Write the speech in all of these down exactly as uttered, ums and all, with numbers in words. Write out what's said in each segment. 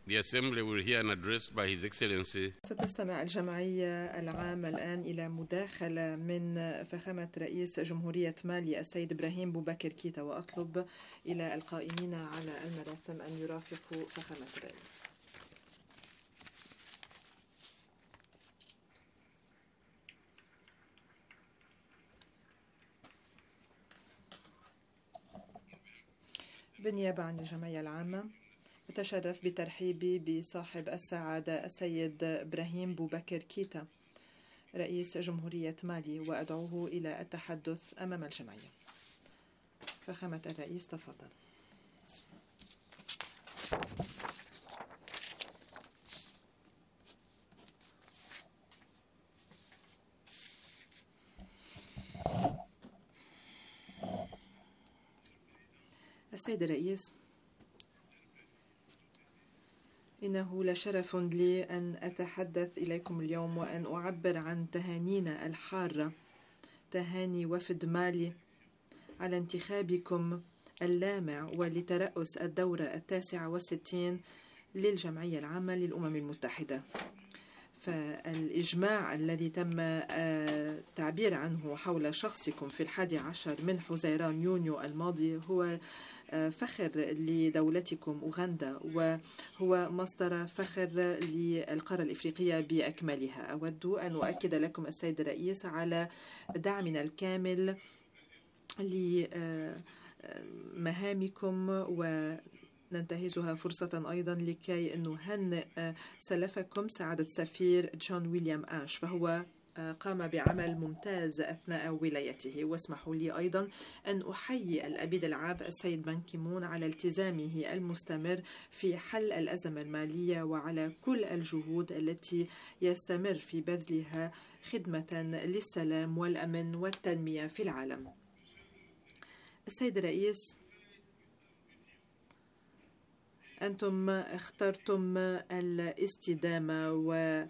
The Assembly will hear an address by His Excellency. ستستمع الجمعية العامة الآن إلى مداخلة من فخامة رئيس جمهورية مالي السيد إبراهيم بوبكر كيتا، وأطلب إلى القائمين على المراسم أن يرافقوا فخامة الرئيس. بالنيابة عن الجمعية العامة أتشرف بترحيبي بصاحب السعادة السيد إبراهيم بوبكر كيتا رئيس جمهورية مالي، وأدعوه إلى التحدث أمام الجمعية. فخامة الرئيس تفضل. السيد الرئيس، إنه لشرف لي أن أتحدث إليكم اليوم وأن أعبر عن تهانينا الحارة، تهاني وفد مالي على انتخابكم اللامع ولترأس الدورة التاسعة والستين للجمعية العامة للأمم المتحدة. فالإجماع الذي تم التعبير عنه حول شخصكم في الحادي عشر من حزيران يونيو الماضي هو فخر لدولتكم أوغندا، وهو مصدر فخر للقارة الإفريقية بأكملها. أود أن أؤكد لكم السيد الرئيس على دعمنا الكامل لمهامكم، وننتهزها فرصة أيضا لكي نهنئ سلفكم سعادة سفير جون ويليام آش، فهو قام بعمل ممتاز أثناء ولايته. واسمحوا لي أيضا أن أحيي الأبيد العام السيد بان كيمون على التزامه المستمر في حل الأزمة المالية وعلى كل الجهود التي يستمر في بذلها خدمة للسلام والأمن والتنمية في العالم. السيد الرئيس، أنتم اخترتم الاستدامة و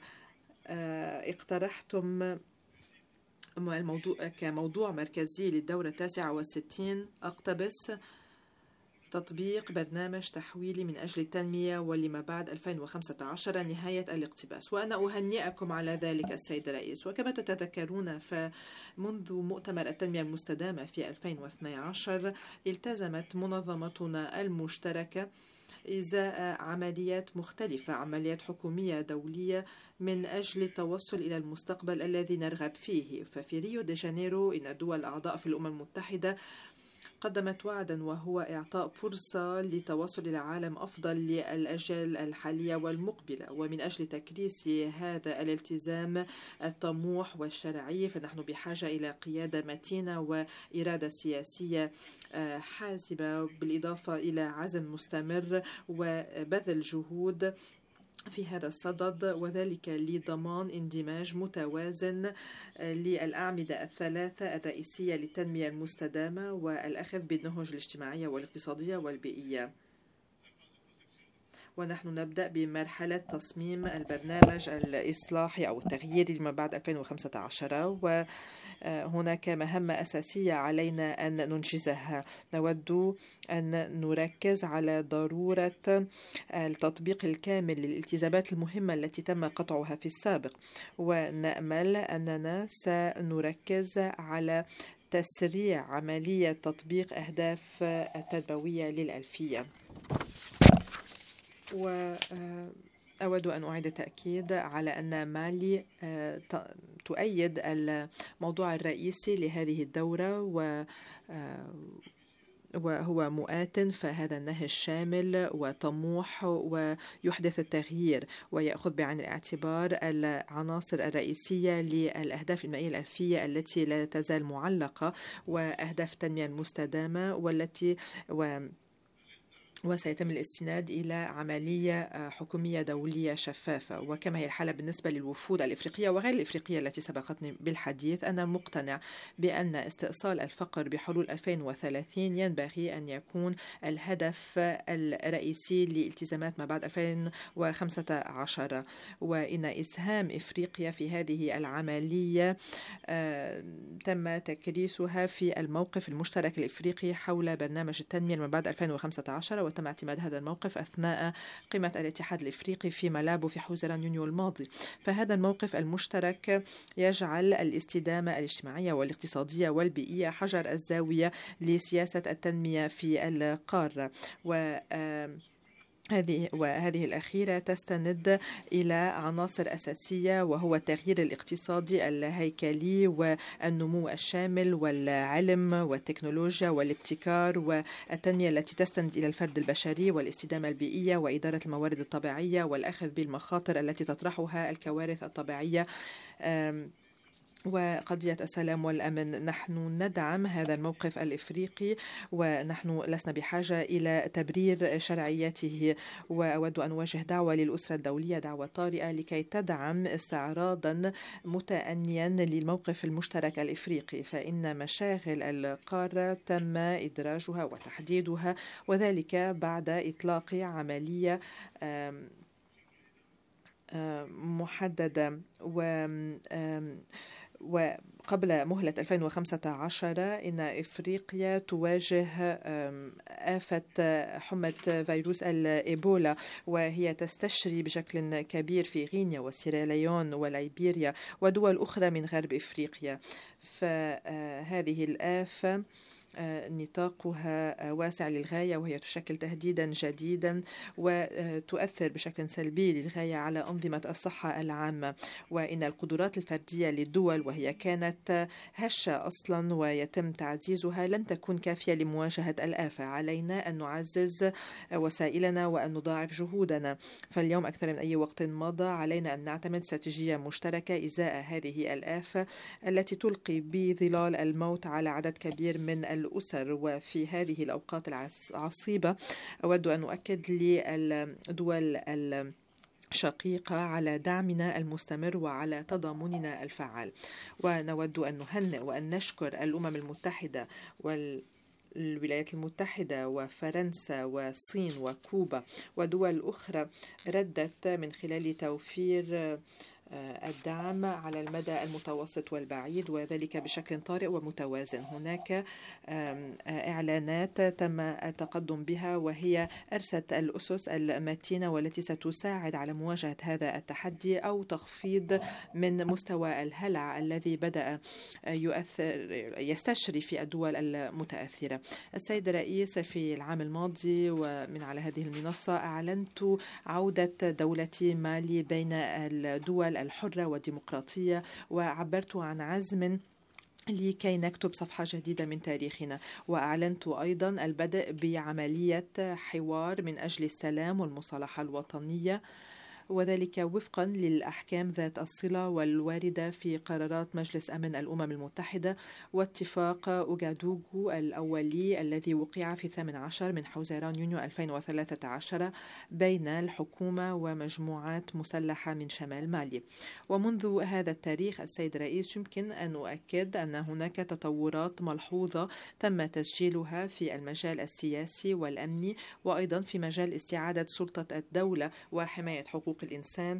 اقترحتم الموضوع كموضوع مركزي للدورة التاسعة والستين اقتبس تطبيق برنامج تحويلي من أجل التنمية ولما بعد ألفين وخمسة عشر نهاية الاقتباس، وأنا أهنئكم على ذلك السيد الرئيس. وكما تتذكرون فمنذ مؤتمر التنمية المستدامة في ألفين واثني عشر التزمت منظمتنا المشتركة إزاء عمليات مختلفة، عمليات حكومية دولية من أجل التوصل إلى المستقبل الذي نرغب فيه. ففي ريو دي جانيرو إن الدول الأعضاء في الأمم المتحدة قدمت وعدا، وهو إعطاء فرصة لتوصل إلى عالم أفضل للأجيال الحالية والمقبلة. ومن أجل تكريس هذا الالتزام الطموح والشرعي فنحن بحاجة إلى قيادة متينة وإرادة سياسية حاسمة، بالإضافة إلى عزم مستمر وبذل جهود في هذا الصدد، وذلك لضمان اندماج متوازن للأعمدة الثلاثة الرئيسية للتنمية المستدامة والأخذ بالنهج الاجتماعية والاقتصادية والبيئية. ونحن نبدأ بمرحلة تصميم البرنامج الإصلاحي أو التغييري لما بعد ألفين وخمسة عشر، وهناك مهمة أساسية علينا أن ننجزها. نود أن نركز على ضرورة التطبيق الكامل للالتزامات المهمة التي تم قطعها في السابق، ونأمل أننا سنركز على تسريع عملية تطبيق أهداف التنموية للألفية. وأود أن أعيد التأكيد على أن مالي تؤيد الموضوع الرئيسي لهذه الدورة و وهو مؤات، فهذا النهج شامل وطموح ويحدث التغيير، ويأخذ بعين الاعتبار العناصر الرئيسية للأهداف المائية الألفية التي لا تزال معلقة، وأهداف التنمية المستدامة والتي و وسيتم الاستناد إلى عملية حكومية دولية شفافة. وكما هي الحالة بالنسبة للوفود الإفريقية وغير الإفريقية التي سبقتني بالحديث، أنا مقتنع بأن استئصال الفقر بحلول ألفين وثلاثين ينبغي أن يكون الهدف الرئيسي لالتزامات ما بعد ألفين وخمسة عشر، وإن إسهام إفريقيا في هذه العملية تم تكريسها في الموقف المشترك الإفريقي حول برنامج التنمية ما بعد ألفين وخمسة عشر، وتم اعتماد هذا الموقف أثناء قمة الاتحاد الإفريقي في مالابو في حزيران يونيو الماضي. فهذا الموقف المشترك يجعل الاستدامة الاجتماعية والاقتصادية والبيئية حجر الزاوية لسياسة التنمية في القارة. و هذه وهذه الأخيرة تستند إلى عناصر أساسية، وهو التغيير الاقتصادي الهيكلي والنمو الشامل والعلم والتكنولوجيا والابتكار والتنمية التي تستند إلى الفرد البشري والاستدامة البيئية وإدارة الموارد الطبيعية والأخذ بالمخاطر التي تطرحها الكوارث الطبيعية وقضية السلام والأمن. نحن ندعم هذا الموقف الإفريقي ونحن لسنا بحاجة إلى تبرير شرعيته. وأود أن أوجه دعوة للأسرة الدولية، دعوة طارئة لكي تدعم استعراضا متأنيا للموقف المشترك الإفريقي، فإن مشاغل القارة تم إدراجها وتحديدها، وذلك بعد إطلاق عملية محددة و وقبل مهلة ألفين وخمسة عشر إن إفريقيا تواجه آفة حمى فيروس الإيبولا، وهي تستشري بشكل كبير في غينيا وسيراليون وليبيريا ودول أخرى من غرب إفريقيا. فهذه الآفة نطاقها واسع للغاية، وهي تشكل تهديدا جديدا وتؤثر بشكل سلبي للغاية على أنظمة الصحة العامة. وإن القدرات الفردية للدول، وهي كانت هشة أصلا ويتم تعزيزها، لن تكون كافية لمواجهة الآفة. علينا أن نعزز وسائلنا وأن نضاعف جهودنا. فاليوم أكثر من أي وقت مضى علينا أن نعتمد استراتيجية مشتركة إزاء هذه الآفة التي تلقي بظلال الموت على عدد كبير من الأسر. وفي هذه الأوقات العصيبة أود أن أؤكد للدول الشقيقة على دعمنا المستمر وعلى تضامننا الفعال. ونود أن نهنئ وأن نشكر الأمم المتحدة وال الولايات المتحدة وفرنسا والصين وكوبا ودول أخرى ردت من خلال توفير الدعم على المدى المتوسط والبعيد، وذلك بشكل طارئ ومتوازن. هناك إعلانات تم التقدم بها، وهي أرست الأسس المتينة والتي ستساعد على مواجهة هذا التحدي أو تخفيض من مستوى الهلع الذي بدأ يؤثر يستشري في الدول المتأثرة. السيد الرئيس، في العام الماضي ومن على هذه المنصة أعلنت عودة دولتي مالي بين الدول الحرة والديمقراطية، وعبرت عن عزم لكي نكتب صفحة جديدة من تاريخنا. وأعلنت أيضا البدء بعملية حوار من أجل السلام والمصالحة الوطنية، وذلك وفقا للأحكام ذات الصلة والواردة في قرارات مجلس أمن الأمم المتحدة واتفاق أوغادوغو الأولي الذي وقع في الثامن عشر من حزيران يونيو ألفين وثلاثة عشر بين الحكومة ومجموعات مسلحة من شمال مالي. ومنذ هذا التاريخ السيد الرئيس يمكن أن أؤكد أن هناك تطورات ملحوظة تم تسجيلها في المجال السياسي والأمني، وأيضا في مجال استعادة سلطة الدولة وحماية حقوق الإنسان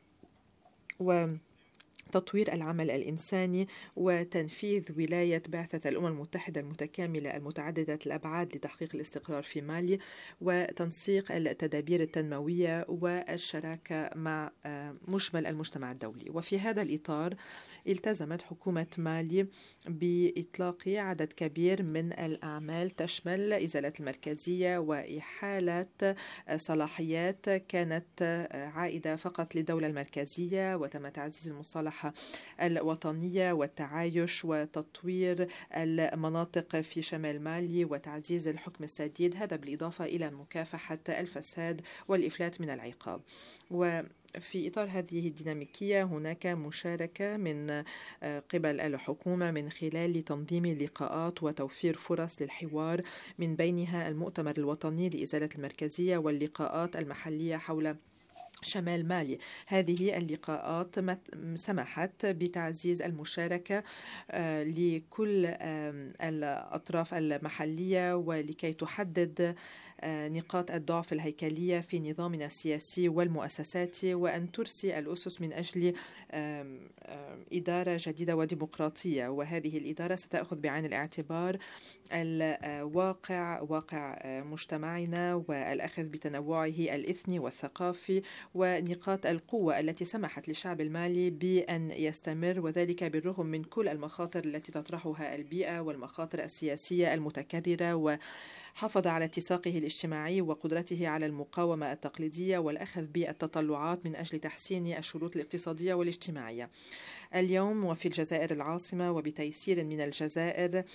وتطوير العمل الإنساني وتنفيذ ولاية بعثة الأمم المتحدة المتكاملة المتعددة الأبعاد لتحقيق الاستقرار في مالي، وتنسيق التدابير التنموية والشراكة مع مجمل المجتمع الدولي. وفي هذا الإطار التزمت حكومة مالي بإطلاق عدد كبير من الأعمال تشمل إزالة المركزية وإحالة صلاحيات كانت عائدة فقط للدولة المركزية، وتم تعزيز المصالحة الوطنية والتعايش وتطوير المناطق في شمال مالي وتعزيز الحكم السديد، هذا بالإضافة إلى مكافحة الفساد والإفلات من العقاب. و في إطار هذه الديناميكية هناك مشاركة من قبل الحكومة من خلال تنظيم لقاءات وتوفير فرص للحوار، من بينها المؤتمر الوطني لإزالة المركزية واللقاءات المحلية حول شمال مالي. هذه اللقاءات سمحت بتعزيز المشاركة لكل الأطراف المحلية ولكي تحدد نقاط الضعف الهيكلية في نظامنا السياسي والمؤسساتي، وأن ترسي الأسس من أجل إدارة جديدة وديمقراطية. وهذه الإدارة ستأخذ بعين الاعتبار الواقع، واقع مجتمعنا، والأخذ بتنوعه الإثني والثقافي، ونقاط القوة التي سمحت للشعب المالي بأن يستمر، وذلك بالرغم من كل المخاطر التي تطرحها البيئة والمخاطر السياسية المتكررة، وحافظ على اتساقه الاجتماعي وقدرته على المقاومة التقليدية والأخذ بالتطلعات من أجل تحسين الشروط الاقتصادية والاجتماعية. اليوم وفي الجزائر العاصمة وبتيسير من الجزائر،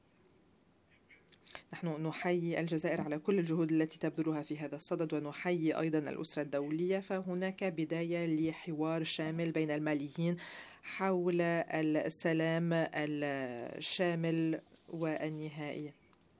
نحن نحيي الجزائر على كل الجهود التي تبذلها في هذا الصدد، ونحيي أيضا الأسرة الدولية. فهناك بداية لحوار شامل بين الماليين حول السلام الشامل والنهائي،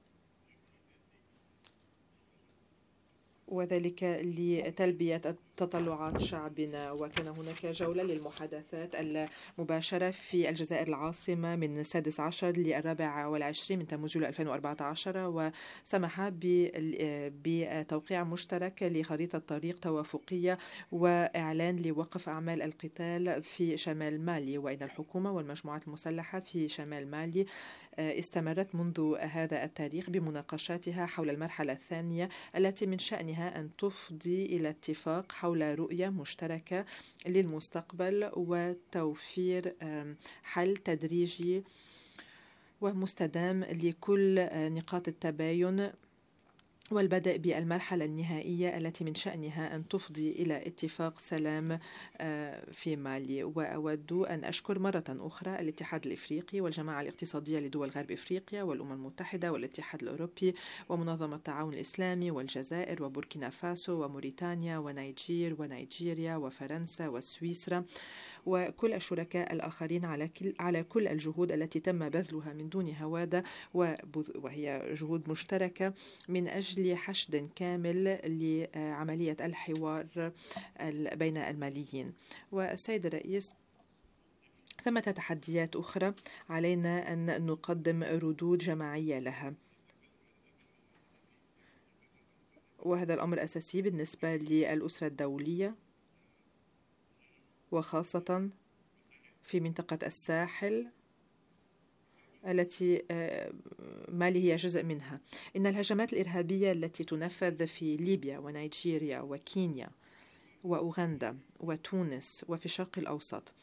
وذلك لتلبية تطلعات شعبنا. وكان هناك جولة للمحادثات المباشرة في الجزائر العاصمة من السادس عشر للرابع والعشرين من تموز ألفين وأربعة عشر، وسمح بتوقيع مشترك لخريطة طريق توافقية وإعلان لوقف أعمال القتال في شمال مالي. وإن الحكومة والمجموعات المسلحة في شمال مالي استمرت منذ هذا التاريخ بمناقشاتها حول المرحلة الثانية التي من شأنها أن تفضي إلى اتفاق حول رؤية مشتركة للمستقبل وتوفير حل تدريجي ومستدام لكل نقاط التباين، والبدء بالمرحلة النهائية التي من شأنها أن تفضي إلى اتفاق سلام في مالي. وأود أن أشكر مرة أخرى الاتحاد الإفريقي والجماعة الاقتصادية لدول غرب إفريقيا والأمم المتحدة والاتحاد الأوروبي ومنظمة التعاون الإسلامي والجزائر وبوركينا فاسو وموريتانيا ونيجير ونيجيريا وفرنسا وسويسرا وكل الشركاء الآخرين على كل على كل الجهود التي تم بذلها من دون هوادة، وهي جهود مشتركة من أجل حشد كامل لعملية الحوار بين الماليين. والسيد الرئيس، ثمة تحديات أخرى علينا أن نقدم ردود جماعية لها، وهذا الأمر أساسي بالنسبة للأسرة الدولية، وخاصة في منطقة الساحل التي مالي هي جزء منها. إن الهجمات الإرهابية التي تنفذ في ليبيا ونيجيريا وكينيا وأوغندا وتونس وفي الشرق الأوسط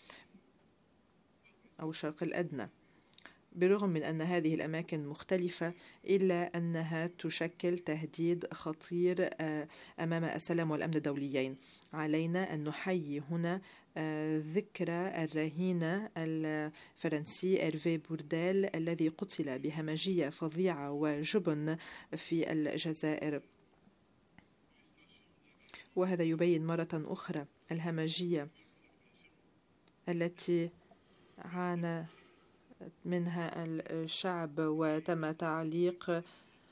أو الشرق الأدنى، بالرغم من أن هذه الأماكن مختلفة إلا أنها تشكل تهديد خطير أمام السلام والأمن الدوليين. علينا أن نحيي هنا ذكرى الرهينة الفرنسي إيرفي بورديل الذي قتل بهمجية فظيعة وجبن في الجزائر، وهذا يبين مرة أخرى الهمجية التي عانى منها الشعب، وتم تعليق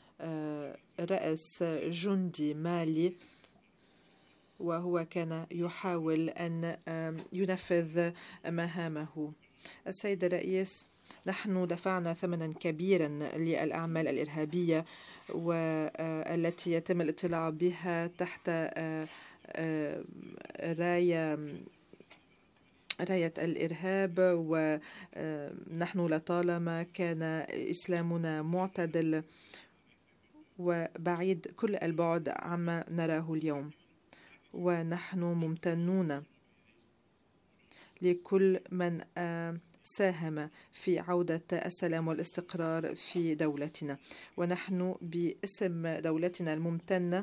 رأس جندي مالي وهو كان يحاول أن ينفذ مهامه. السيد الرئيس، نحن دفعنا ثمنا كبيرا للأعمال الإرهابية والتي يتم الاطلاع بها تحت راية راية الإرهاب، ونحن لطالما كان إسلامنا معتدل وبعيد كل البعد عما نراه اليوم، ونحن ممتنون لكل من ساهم في عودة السلام والاستقرار في دولتنا. ونحن باسم دولتنا الممتنة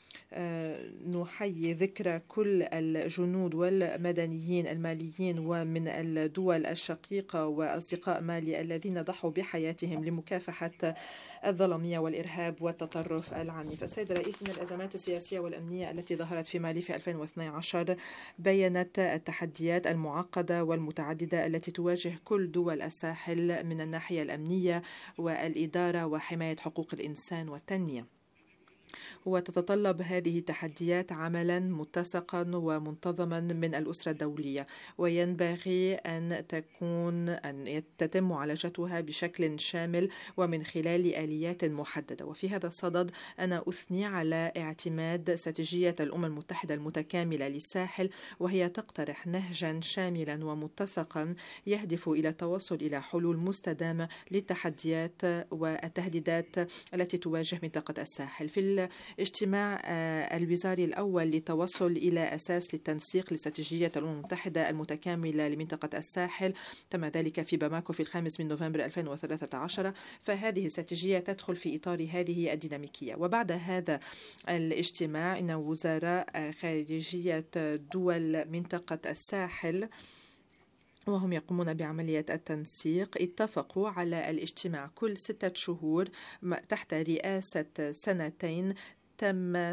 نحيي ذكرى كل الجنود والمدنيين الماليين ومن الدول الشقيقة وأصدقاء مالي الذين ضحوا بحياتهم لمكافحة الظلمية والإرهاب والتطرف العنيف. السيد الرئيس، إن الأزمات السياسية والأمنية التي ظهرت في مالي في ألفين واثني عشر بيّنت التحديات المعقدة والمتعددة التي تواجه كل دول الساحل من الناحية الأمنية والإدارة وحماية حقوق الإنسان والتنمية. وتتطلب هذه التحديات عملا متسقا ومنتظما من الأسرة الدولية، وينبغي أن تكون أن تتم معالجتها بشكل شامل ومن خلال آليات محددة. وفي هذا الصدد أنا أثني على اعتماد استراتيجية الأمم المتحدة المتكاملة للساحل، وهي تقترح نهجا شاملا ومتسقا يهدف إلى التوصل إلى حلول مستدامة للتحديات والتهديدات التي تواجه منطقة الساحل. في اجتماع الوزاري الأول للتوصل إلى أساس للتنسيق لاستراتيجية الأمم المتحدة المتكاملة لمنطقة الساحل، تم ذلك في باماكو في الخامس من نوفمبر ألفين وثلاثة عشر، فهذه الاستراتيجية تدخل في إطار هذه الديناميكية. وبعد هذا الاجتماع إن وزراء خارجية دول منطقة الساحل وهم يقومون بعملية التنسيق اتفقوا على الاجتماع كل ستة شهور تحت رئاسة سنتين تم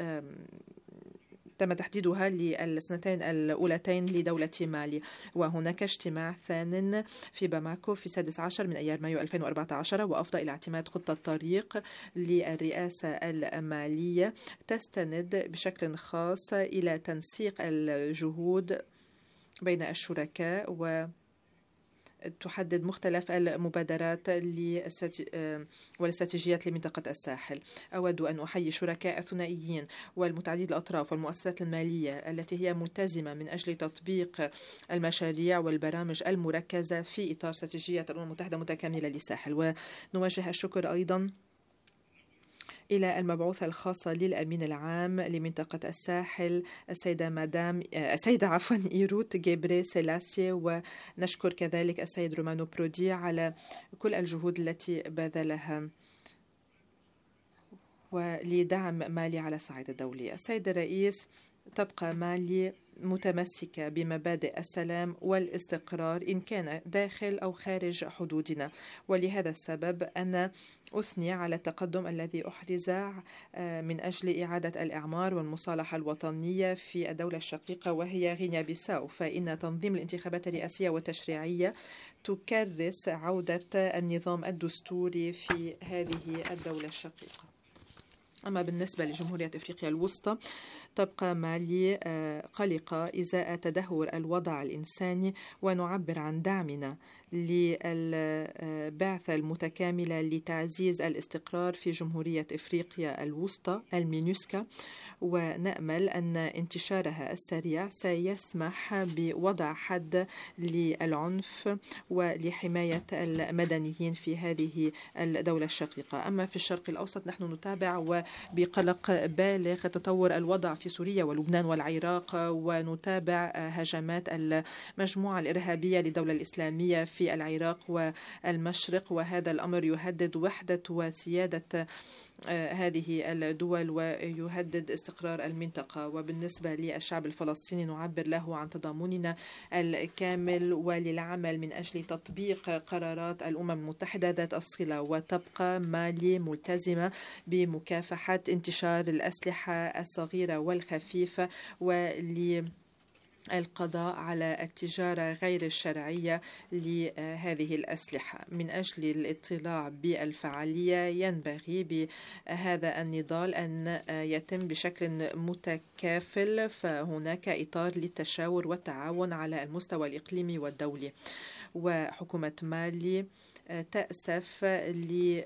تم تحديدها للسنتين الأولتين لدولة مالي. وهناك اجتماع ثان في باماكو في السادس عشر من أيار مايو ألفين وأربعة عشر، وأفضى إلى اعتماد خطة طريق للرئاسة المالية تستند بشكل خاص إلى تنسيق الجهود بين الشركاء وتحدد مختلف المبادرات والاستراتيجيات لمنطقة الساحل. أود أن أحيي شركاء الثنائيين والمتعدد الأطراف والمؤسسات المالية التي هي ملتزمة من أجل تطبيق المشاريع والبرامج المركزة في إطار استراتيجية الأمم المتحدة متكاملة للساحل. ونوجه الشكر أيضا إلى المبعوثة الخاصة للأمين العام لمنطقة الساحل السيدة مدام السيدة عفوا إيروت جيبري سيلاسي، ونشكر كذلك السيد رومانو برودي على كل الجهود التي بذلها ولدعم مالي على الصعيد الدولي. السيد الرئيس، تبقى مالي متمسكة بمبادئ السلام والاستقرار إن كان داخل أو خارج حدودنا، ولهذا السبب أنا أثني على التقدم الذي أحرز من أجل إعادة الإعمار والمصالحة الوطنية في الدولة الشقيقة وهي غينيا بيساو، فإن تنظيم الانتخابات الرئاسية والتشريعية تكرس عودة النظام الدستوري في هذه الدولة الشقيقة. أما بالنسبة لجمهورية أفريقيا الوسطى، تبقى مالي قلقة إزاء تدهور الوضع الإنساني، ونعبر عن دعمنا للبعثة المتكاملة لتعزيز الاستقرار في جمهورية أفريقيا الوسطى المينوسكا، ونأمل أن انتشارها السريع سيسمح بوضع حد للعنف ولحماية المدنيين في هذه الدولة الشقيقة. أما في الشرق الأوسط، نحن نتابع وبقلق بالغ تطور الوضع في سوريا ولبنان والعراق، ونتابع هجمات المجموعة الإرهابية للدولة الإسلامية في العراق والمشرق، وهذا الأمر يهدد وحدة وسيادة هذه الدول ويهدد استقرار المنطقة. وبالنسبة للشعب الفلسطيني، نعبر له عن تضامننا الكامل وللعمل من أجل تطبيق قرارات الأمم المتحدة ذات الصلة، وتبقى مالي ملتزمة بمكافحة انتشار الأسلحة الصغيرة والخفيفة ول القضاء على التجارة غير الشرعية لهذه الأسلحة. من أجل الاطلاع بالفعالية، ينبغي بهذا النضال أن يتم بشكل متكافل، فهناك إطار للتشاور والتعاون على المستوى الإقليمي والدولي. وحكومة مالي تأسف ل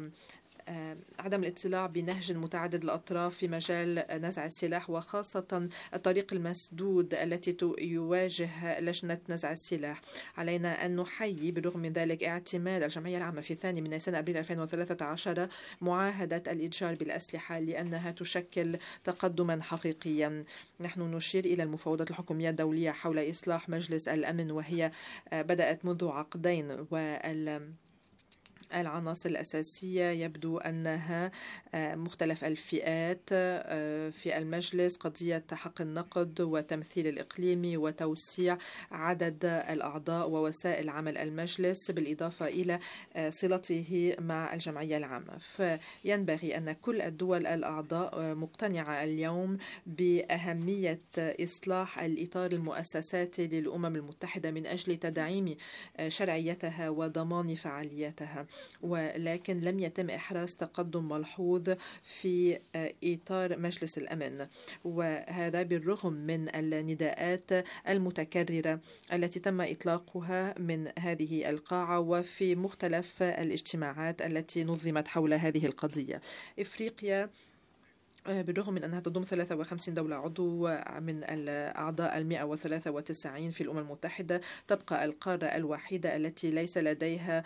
عدم الاطلاع بنهج متعدد الأطراف في مجال نزع السلاح، وخاصة الطريق المسدود التي يواجه لجنة نزع السلاح. علينا أن نحيي بالرغم من ذلك اعتماد الجمعية العامة في الثاني من نيسان أبريل ألفين وثلاثة عشر معاهدة الإتجار بالأسلحة، لأنها تشكل تقدما حقيقيا. نحن نشير إلى المفاوضات الحكومية الدولية حول إصلاح مجلس الأمن، وهي بدأت منذ عقدين، وال العناصر الأساسية يبدو أنها مختلف الفئات في المجلس، قضية حق النقد وتمثيل الإقليمي وتوسيع عدد الأعضاء ووسائل عمل المجلس، بالإضافة إلى صلته مع الجمعية العامة. فينبغي أن كل الدول الأعضاء مقتنعة اليوم بأهمية إصلاح الإطار المؤسساتي للأمم المتحدة من أجل تدعيم شرعيتها وضمان فعاليتها. ولكن لم يتم إحراز تقدم ملحوظ في إطار مجلس الأمن، وهذا بالرغم من النداءات المتكررة التي تم إطلاقها من هذه القاعة وفي مختلف الاجتماعات التي نظمت حول هذه القضية. إفريقيا بالرغم من أنها تضم ثلاثة وخمسين دولة عضو من الأعضاء المئة وثلاثة وتسعين في الأمم المتحدة، تبقى القارة الوحيدة التي ليس لديها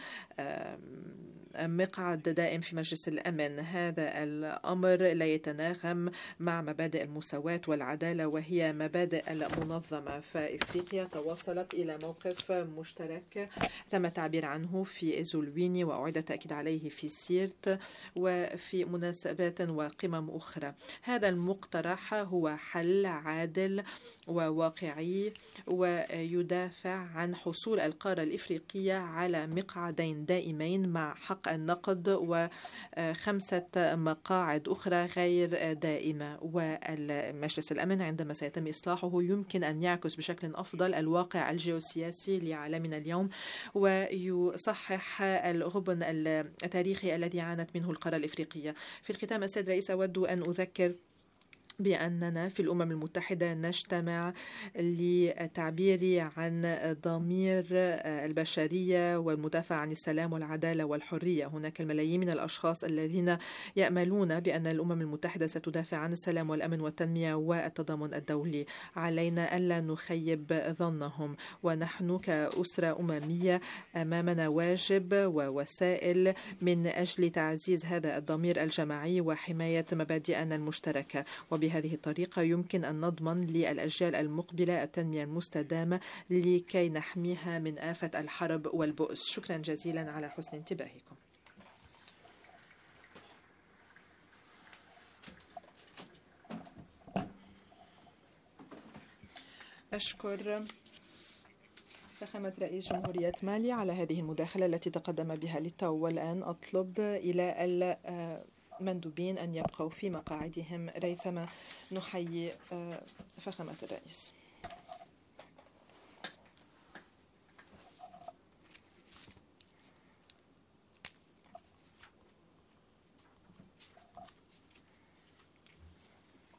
مقعد دائم في مجلس الأمن. هذا الأمر لا يتناغم مع مبادئ المساواة والعدالة وهي مبادئ المنظمة. فإفريقيا توصلت إلى موقف مشترك تم التعبير عنه في إزولويني وأعيد التأكيد عليه في سيرت وفي مناسبات وقمم أخرى. هذا المقترح هو حل عادل وواقعي ويدافع عن حصول القارة الإفريقية على مقعدين دائمين مع حق النقد وخمسة مقاعد أخرى غير دائمة. والمجلس الأمن عندما سيتم إصلاحه يمكن أن يعكس بشكل أفضل الواقع الجيوسياسي لعالمنا اليوم ويصحح الغبن التاريخي الذي عانت منه القارة الإفريقية. في الختام السيد رئيس، أود أن أذكر بأننا في الأمم المتحدة نجتمع للتعبير عن ضمير البشرية والمدافع عن السلام والعدالة والحرية. هناك الملايين من الأشخاص الذين يأملون بأن الأمم المتحدة ستدافع عن السلام والأمن والتنمية والتضامن الدولي. علينا ألا نخيب ظنهم، ونحن كأسرة أممية أمامنا واجب ووسائل من أجل تعزيز هذا الضمير الجماعي وحماية مبادئنا المشتركة. وبهذه الطريقة يمكن أن نضمن للأجيال المقبلة التنمية المستدامة لكي نحميها من آفة الحرب والبؤس. شكرا جزيلا على حسن انتباهكم. أشكر فخامة رئيس جمهورية مالي على هذه المداخلة التي تقدم بها للتو. والآن أطلب إلى المندوبين أن يبقوا في مقاعدهم ريثما نحيي فخامة الرئيس.